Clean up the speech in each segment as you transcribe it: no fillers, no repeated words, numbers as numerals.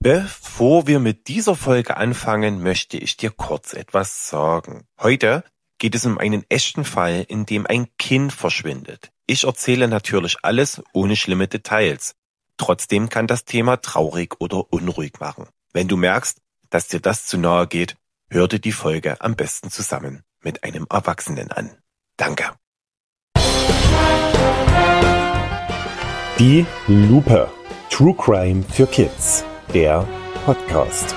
Bevor wir mit dieser Folge anfangen, möchte ich dir kurz etwas sagen. Heute geht es um einen echten Fall, in dem ein Kind verschwindet. Ich erzähle natürlich alles ohne schlimme Details. Trotzdem kann das Thema traurig oder unruhig machen. Wenn du merkst, dass dir das zu nahe geht, hör dir die Folge am besten zusammen mit einem Erwachsenen an. Danke. Die Lupe. True Crime für Kids. Der Podcast.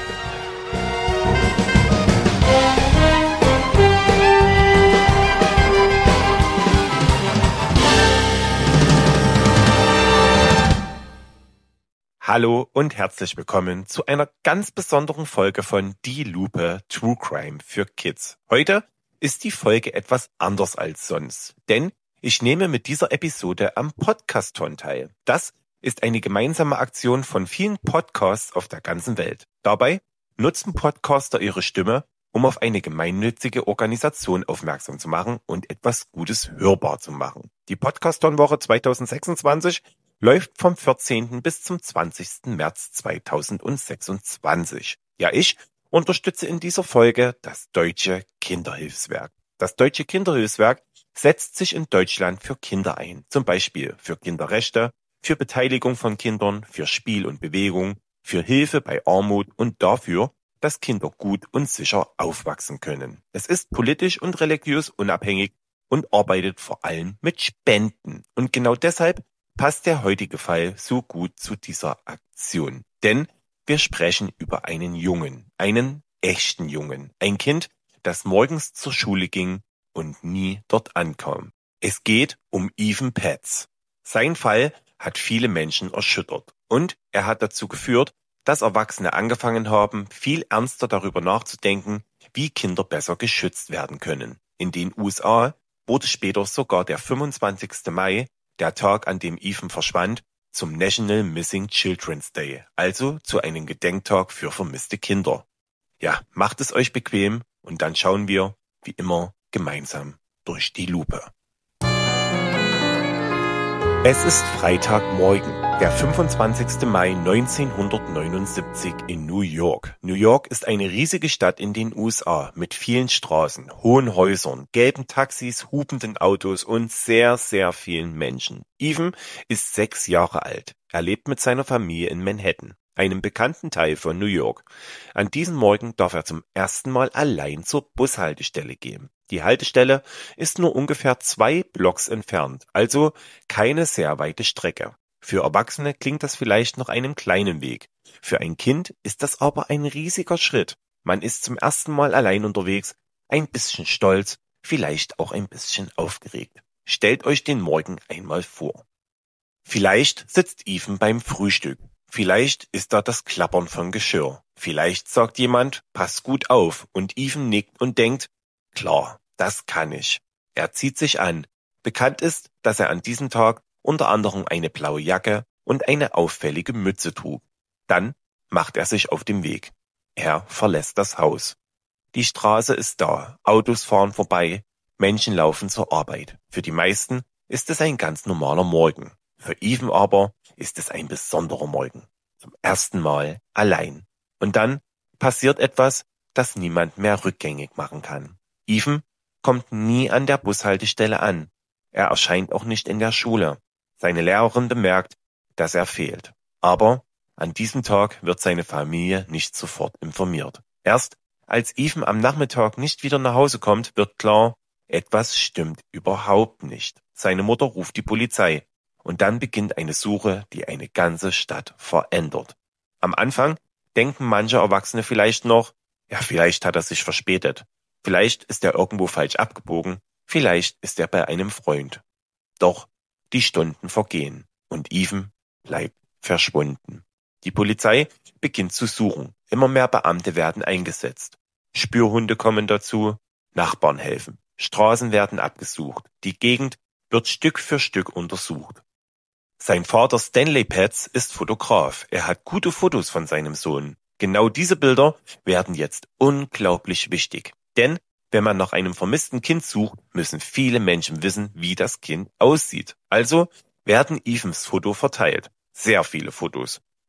Hallo und herzlich willkommen zu einer ganz besonderen Folge von Die Lupe True Crime für Kids. Heute ist die Folge etwas anders als sonst, denn ich nehme mit dieser Episode am Podcast-Ton teil. Das ist eine gemeinsame Aktion von vielen Podcasts auf der ganzen Welt. Dabei nutzen Podcaster ihre Stimme, um auf eine gemeinnützige Organisation aufmerksam zu machen und etwas Gutes hörbar zu machen. Die Podcast-Ton-Woche 2026 läuft vom 14. bis zum 20. März 2026. Ja, ich unterstütze in dieser Folge das Deutsche Kinderhilfswerk. Das Deutsche Kinderhilfswerk setzt sich in Deutschland für Kinder ein, zum Beispiel für Kinderrechte, für Beteiligung von Kindern, für Spiel und Bewegung, für Hilfe bei Armut und dafür, dass Kinder gut und sicher aufwachsen können. Es ist politisch und religiös unabhängig und arbeitet vor allem mit Spenden. Und genau deshalb passt der heutige Fall so gut zu dieser Aktion. Denn wir sprechen über einen Jungen, einen echten Jungen. Ein Kind, das morgens zur Schule ging und nie dort ankam. Es geht um Ethan Petz. Sein Fall hat viele Menschen erschüttert und er hat dazu geführt, dass Erwachsene angefangen haben, viel ernster darüber nachzudenken, wie Kinder besser geschützt werden können. In den USA wurde später sogar der 25. Mai, der Tag, an dem Ethan verschwand, zum National Missing Children's Day, also zu einem Gedenktag für vermisste Kinder. Ja, macht es euch bequem und dann schauen wir, wie immer, gemeinsam durch die Lupe. Es ist Freitagmorgen, der 25. Mai 1979 in New York. New York ist eine riesige Stadt in den USA mit vielen Straßen, hohen Häusern, gelben Taxis, hupenden Autos und sehr, sehr vielen Menschen. Ethan ist 6 Jahre alt. Er lebt mit seiner Familie in Manhattan, einem bekannten Teil von New York. An diesem Morgen darf er zum ersten Mal allein zur Bushaltestelle gehen. Die Haltestelle ist nur ungefähr 2 Blocks entfernt, also keine sehr weite Strecke. Für Erwachsene klingt das vielleicht nach einem kleinen Weg. Für ein Kind ist das aber ein riesiger Schritt. Man ist zum ersten Mal allein unterwegs, ein bisschen stolz, vielleicht auch ein bisschen aufgeregt. Stellt euch den Morgen einmal vor. Vielleicht sitzt Ethan beim Frühstück. Vielleicht ist da das Klappern von Geschirr. Vielleicht sagt jemand, pass gut auf, und Ethan nickt und denkt, klar, das kann ich. Er zieht sich an. Bekannt ist, dass er an diesem Tag unter anderem eine blaue Jacke und eine auffällige Mütze trug. Dann macht er sich auf den Weg. Er verlässt das Haus. Die Straße ist da, Autos fahren vorbei, Menschen laufen zur Arbeit. Für die meisten ist es ein ganz normaler Morgen. Für Ethan aber ist es ein besonderer Morgen. Zum ersten Mal allein. Und dann passiert etwas, das niemand mehr rückgängig machen kann. Ethan kommt nie an der Bushaltestelle an. Er erscheint auch nicht in der Schule. Seine Lehrerin bemerkt, dass er fehlt. Aber an diesem Tag wird seine Familie nicht sofort informiert. Erst als Ethan am Nachmittag nicht wieder nach Hause kommt, wird klar, etwas stimmt überhaupt nicht. Seine Mutter ruft die Polizei. Und dann beginnt eine Suche, die eine ganze Stadt verändert. Am Anfang denken manche Erwachsene vielleicht noch, ja, vielleicht hat er sich verspätet. Vielleicht ist er irgendwo falsch abgebogen. Vielleicht ist er bei einem Freund. Doch die Stunden vergehen und Ethan bleibt verschwunden. Die Polizei beginnt zu suchen. Immer mehr Beamte werden eingesetzt. Spürhunde kommen dazu, Nachbarn helfen. Straßen werden abgesucht. Die Gegend wird Stück für Stück untersucht. Sein Vater Stanley Petz ist Fotograf. Er hat gute Fotos von seinem Sohn. Genau diese Bilder werden jetzt unglaublich wichtig. Denn wenn man nach einem vermissten Kind sucht, müssen viele Menschen wissen, wie das Kind aussieht. Also werden Ethans Foto verteilt. Sehr viele Fotos.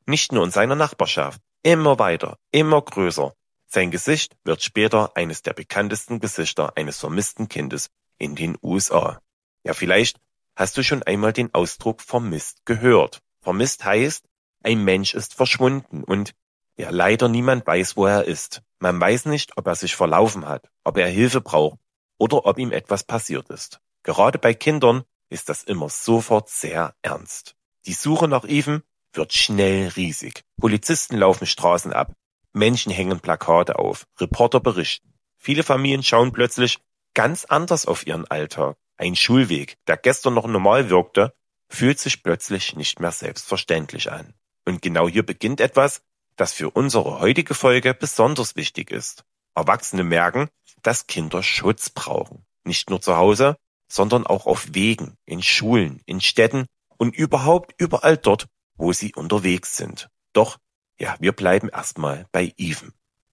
Nicht nur in seiner Nachbarschaft, immer weiter, immer größer. Sein Gesicht wird später eines der bekanntesten Gesichter eines vermissten Kindes in den USA. Ja, vielleicht hast du schon einmal den Ausdruck vermisst gehört. Vermisst heißt, ein Mensch ist verschwunden und ja, leider niemand weiß, wo er ist. Man weiß nicht, ob er sich verlaufen hat, ob er Hilfe braucht oder ob ihm etwas passiert ist. Gerade bei Kindern ist das immer sofort sehr ernst. Die Suche nach Ethan wird schnell riesig. Polizisten laufen Straßen ab, Menschen hängen Plakate auf, Reporter berichten. Viele Familien schauen plötzlich ganz anders auf ihren Alltag. Ein Schulweg, der gestern noch normal wirkte, fühlt sich plötzlich nicht mehr selbstverständlich an. Und genau hier beginnt etwas, das für unsere heutige Folge besonders wichtig ist. Erwachsene merken, dass Kinder Schutz brauchen. Nicht nur zu Hause, sondern auch auf Wegen, in Schulen, in Städten und überhaupt überall dort, wo sie unterwegs sind. Doch, ja, wir bleiben erstmal bei Ethan.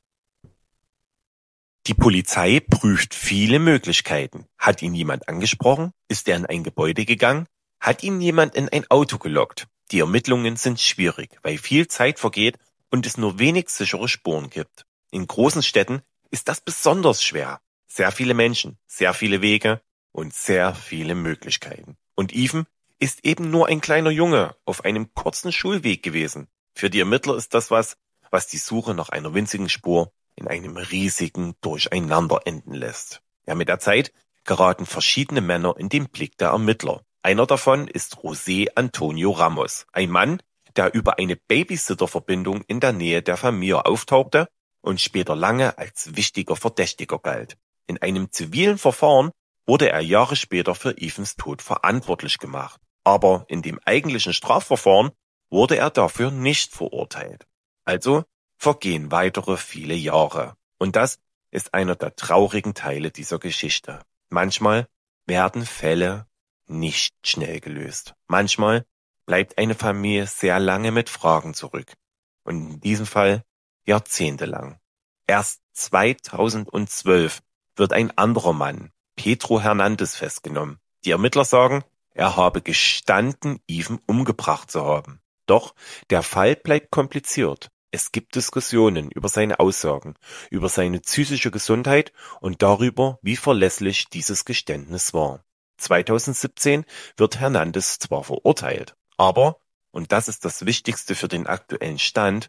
Die Polizei prüft viele Möglichkeiten. Hat ihn jemand angesprochen? Ist er in ein Gebäude gegangen? Hat ihn jemand in ein Auto gelockt? Die Ermittlungen sind schwierig, weil viel Zeit vergeht und es nur wenig sichere Spuren gibt. In großen Städten ist das besonders schwer. Sehr viele Menschen, sehr viele Wege und sehr viele Möglichkeiten. Und Ethan ist eben nur ein kleiner Junge auf einem kurzen Schulweg gewesen. Für die Ermittler ist das was die Suche nach einer winzigen Spur in einem riesigen Durcheinander enden lässt. Ja, mit der Zeit geraten verschiedene Männer in den Blick der Ermittler. Einer davon ist José Antonio Ramos, ein Mann, der über eine Babysitter-Verbindung in der Nähe der Familie auftauchte und später lange als wichtiger Verdächtiger galt. In einem zivilen Verfahren wurde er Jahre später für Ethans Tod verantwortlich gemacht. Aber in dem eigentlichen Strafverfahren wurde er dafür nicht verurteilt. Also vergehen weitere viele Jahre. Und das ist einer der traurigen Teile dieser Geschichte. Manchmal werden Fälle nicht schnell gelöst. Manchmal bleibt eine Familie sehr lange mit Fragen zurück. Und in diesem Fall jahrzehntelang. Erst 2012 wird ein anderer Mann, Pedro Hernandez, festgenommen. Die Ermittler sagen, er habe gestanden, Ethan umgebracht zu haben. Doch der Fall bleibt kompliziert. Es gibt Diskussionen über seine Aussagen, über seine psychische Gesundheit und darüber, wie verlässlich dieses Geständnis war. 2017 wird Hernandez zwar verurteilt, aber, und das ist das Wichtigste für den aktuellen Stand,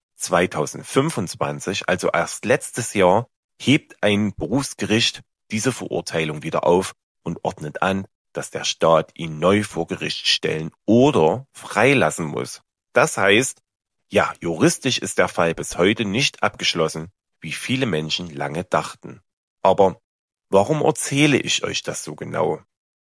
2025, also erst letztes Jahr, hebt ein Berufsgericht diese Verurteilung wieder auf und ordnet an, dass der Staat ihn neu vor Gericht stellen oder freilassen muss. Das heißt, ja, juristisch ist der Fall bis heute nicht abgeschlossen, wie viele Menschen lange dachten. Aber warum erzähle ich euch das so genau?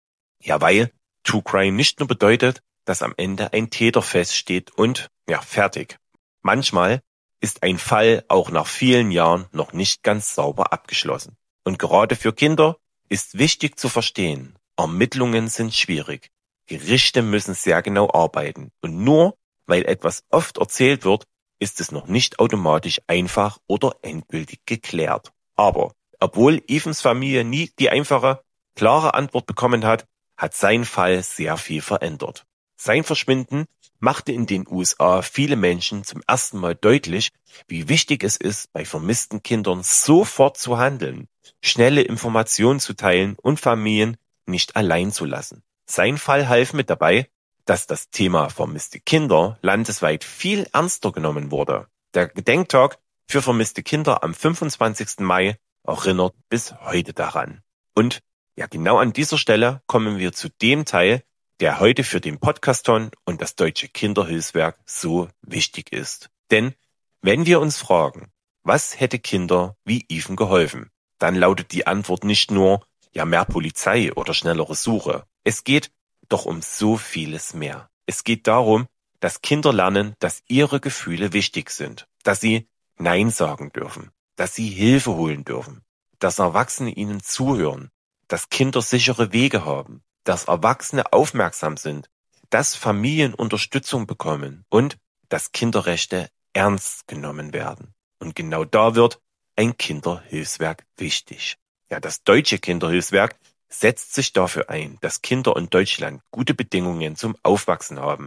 Ja, weil True Crime nicht nur bedeutet, dass am Ende ein Täter feststeht und, ja, fertig. Manchmal ist ein Fall auch nach vielen Jahren noch nicht ganz sauber abgeschlossen. Und gerade für Kinder ist wichtig zu verstehen, Ermittlungen sind schwierig. Gerichte müssen sehr genau arbeiten. Und nur weil etwas oft erzählt wird, ist es noch nicht automatisch einfach oder endgültig geklärt. Aber obwohl Ethans Familie nie die einfache, klare Antwort bekommen hat, hat sein Fall sehr viel verändert. Sein Verschwinden machte in den USA viele Menschen zum ersten Mal deutlich, wie wichtig es ist, bei vermissten Kindern sofort zu handeln, schnelle Informationen zu teilen und Familien nicht allein zu lassen. Sein Fall half mit dabei, dass das Thema vermisste Kinder landesweit viel ernster genommen wurde. Der Gedenktag für vermisste Kinder am 25. Mai erinnert bis heute daran. Und ja, genau an dieser Stelle kommen wir zu dem Teil, der heute für den Podcaston und das Deutsche Kinderhilfswerk so wichtig ist. Denn wenn wir uns fragen, was hätte Kinder wie Ethan geholfen, dann lautet die Antwort nicht nur, ja, mehr Polizei oder schnellere Suche. Es geht doch um so vieles mehr. Es geht darum, dass Kinder lernen, dass ihre Gefühle wichtig sind, dass sie Nein sagen dürfen, dass sie Hilfe holen dürfen, dass Erwachsene ihnen zuhören, dass Kinder sichere Wege haben, dass Erwachsene aufmerksam sind, dass Familien Unterstützung bekommen und dass Kinderrechte ernst genommen werden. Und genau da wird ein Kinderhilfswerk wichtig. Ja, das Deutsche Kinderhilfswerk setzt sich dafür ein, dass Kinder in Deutschland gute Bedingungen zum Aufwachsen haben,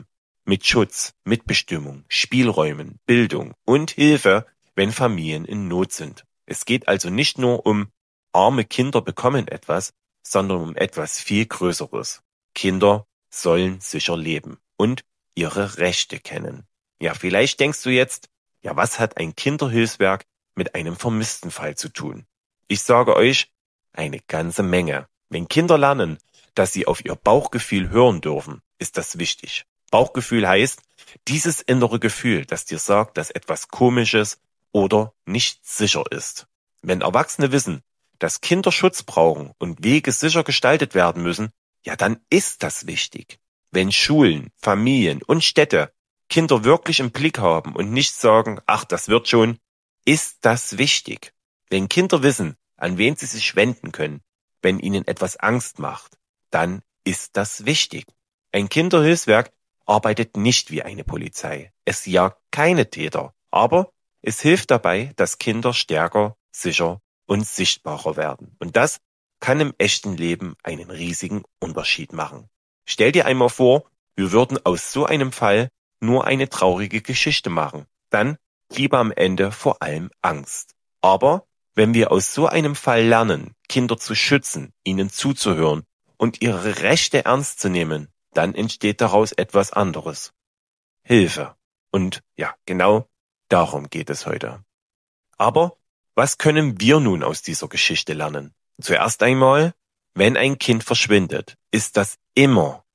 mit Schutz, Mitbestimmung, Spielräumen, Bildung und Hilfe, wenn Familien in Not sind. Es geht also nicht nur um arme Kinder bekommen etwas, sondern um etwas viel Größeres. Kinder sollen sicher leben und ihre Rechte kennen. Ja, vielleicht denkst du jetzt, ja, was hat ein Kinderhilfswerk mit einem Vermisstenfall zu tun? Ich sage euch, eine ganze Menge. Wenn Kinder lernen, dass sie auf ihr Bauchgefühl hören dürfen, ist das wichtig. Bauchgefühl heißt, dieses innere Gefühl, das dir sagt, dass etwas Komisches oder nicht sicher ist. Wenn Erwachsene wissen, dass Kinder Schutz brauchen und Wege sicher gestaltet werden müssen, ja, dann ist das wichtig. Wenn Schulen, Familien und Städte Kinder wirklich im Blick haben und nicht sagen, ach, das wird schon, ist das wichtig. Wenn Kinder wissen, an wen sie sich wenden können, wenn ihnen etwas Angst macht, dann ist das wichtig. Ein Kinderhilfswerk arbeitet nicht wie eine Polizei. Es jagt keine Täter, aber es hilft dabei, dass Kinder stärker, sicher und sichtbarer werden. Und das kann im echten Leben einen riesigen Unterschied machen. Stell dir einmal vor, wir würden aus so einem Fall nur eine traurige Geschichte machen. Dann bliebe am Ende vor allem Angst. Aber wenn wir aus so einem Fall lernen, Kinder zu schützen, ihnen zuzuhören und ihre Rechte ernst zu nehmen, dann entsteht daraus etwas anderes. Hilfe. Und ja, genau darum geht es heute. Aber was können wir nun aus dieser Geschichte lernen? Zuerst einmal, wenn ein Kind verschwindet, ist das immer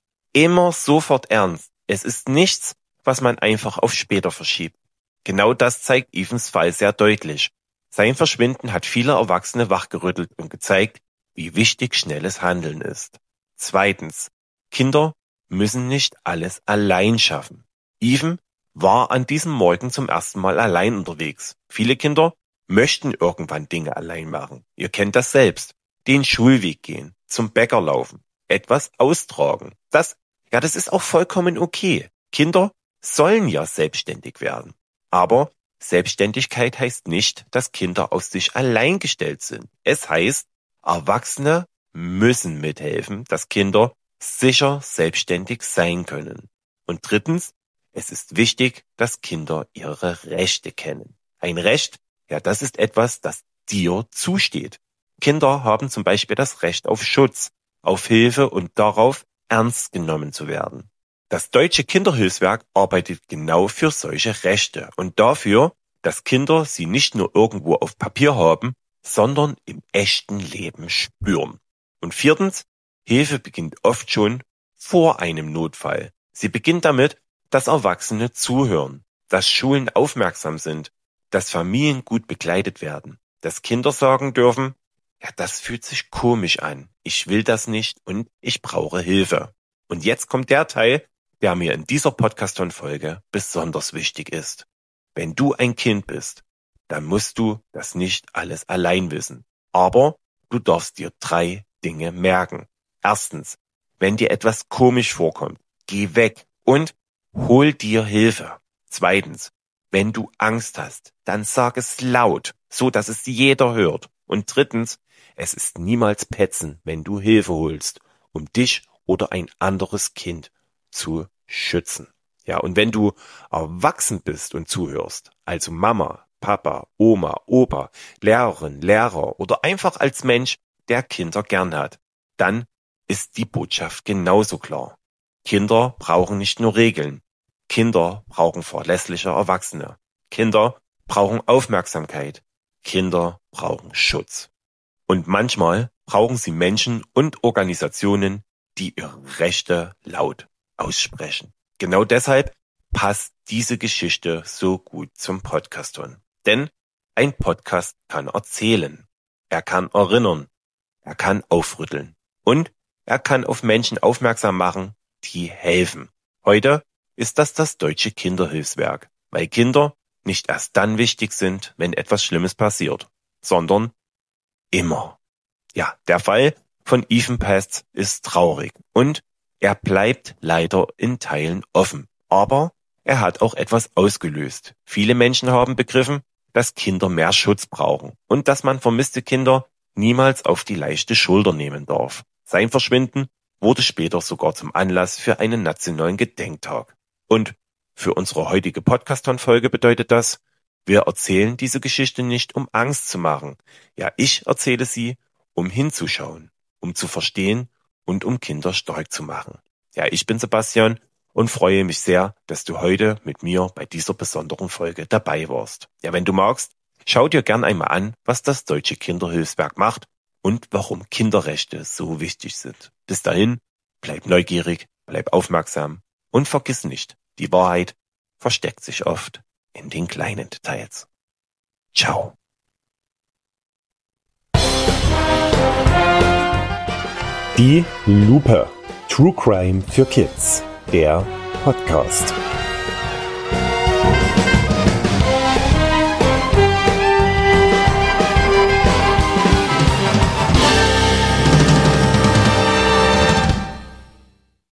sofort ernst. Es ist nichts, was man einfach auf später verschiebt. Genau das zeigt Evans Fall sehr deutlich. Sein Verschwinden hat viele Erwachsene wachgerüttelt und gezeigt, wie wichtig schnelles Handeln ist. Zweitens, Kinder müssen nicht alles allein schaffen. Evan war an diesem Morgen zum ersten Mal allein unterwegs. Viele Kinder möchten irgendwann Dinge allein machen. Ihr kennt das selbst. Den Schulweg gehen, zum Bäcker laufen, etwas austragen. Das ist auch vollkommen okay. Kinder sollen ja selbstständig werden. Aber Selbstständigkeit heißt nicht, dass Kinder auf sich allein gestellt sind. Es heißt, Erwachsene müssen mithelfen, dass Kinder sicher selbstständig sein können. Und drittens, es ist wichtig, dass Kinder ihre Rechte kennen. Ein Recht, ja, das ist etwas, das dir zusteht. Kinder haben zum Beispiel das Recht auf Schutz, auf Hilfe und darauf, ernst genommen zu werden. Das Deutsche Kinderhilfswerk arbeitet genau für solche Rechte und dafür, dass Kinder sie nicht nur irgendwo auf Papier haben, sondern im echten Leben spüren. Und viertens, Hilfe beginnt oft schon vor einem Notfall. Sie beginnt damit, dass Erwachsene zuhören, dass Schulen aufmerksam sind, dass Familien gut begleitet werden, dass Kinder sagen dürfen, ja, das fühlt sich komisch an, ich will das nicht und ich brauche Hilfe. Und jetzt kommt der Teil, der mir in dieser Podcast-Folge besonders wichtig ist. Wenn du ein Kind bist, dann musst du das nicht alles allein wissen. Aber du darfst dir 3 Dinge merken. Erstens, wenn dir etwas komisch vorkommt, geh weg und hol dir Hilfe. Zweitens, wenn du Angst hast, dann sag es laut, so dass es jeder hört. Und drittens, es ist niemals petzen, wenn du Hilfe holst, um dich oder ein anderes Kind zu schützen. Ja, und wenn du erwachsen bist und zuhörst, also Mama, Papa, Oma, Opa, Lehrerin, Lehrer oder einfach als Mensch, der Kinder gern hat, dann ist die Botschaft genauso klar. Kinder brauchen nicht nur Regeln. Kinder brauchen verlässliche Erwachsene. Kinder brauchen Aufmerksamkeit. Kinder brauchen Schutz. Und manchmal brauchen sie Menschen und Organisationen, die ihre Rechte laut aussprechen. Genau deshalb passt diese Geschichte so gut zum Podcast-Ton. Denn ein Podcast kann erzählen, er kann erinnern, er kann aufrütteln und er kann auf Menschen aufmerksam machen, die helfen. Heute ist das Deutsche Kinderhilfswerk, weil Kinder nicht erst dann wichtig sind, wenn etwas Schlimmes passiert, sondern immer. Ja, der Fall von Evan Pest ist traurig und er bleibt leider in Teilen offen. Aber er hat auch etwas ausgelöst. Viele Menschen haben begriffen, dass Kinder mehr Schutz brauchen und dass man vermisste Kinder niemals auf die leichte Schulter nehmen darf. Sein Verschwinden wurde später sogar zum Anlass für einen nationalen Gedenktag. Und für unsere heutige Podcast-Folge bedeutet das, wir erzählen diese Geschichte nicht, um Angst zu machen. Ja, ich erzähle sie, um hinzuschauen, um zu verstehen und um Kinder stark zu machen. Ja, ich bin Sebastian und freue mich sehr, dass du heute mit mir bei dieser besonderen Folge dabei warst. Ja, wenn du magst, schau dir gern einmal an, was das Deutsche Kinderhilfswerk macht und warum Kinderrechte so wichtig sind. Bis dahin, bleib neugierig, bleib aufmerksam und vergiss nicht, die Wahrheit versteckt sich oft in den kleinen Details. Ciao. Die Lupe. True Crime für Kids. Der Podcast.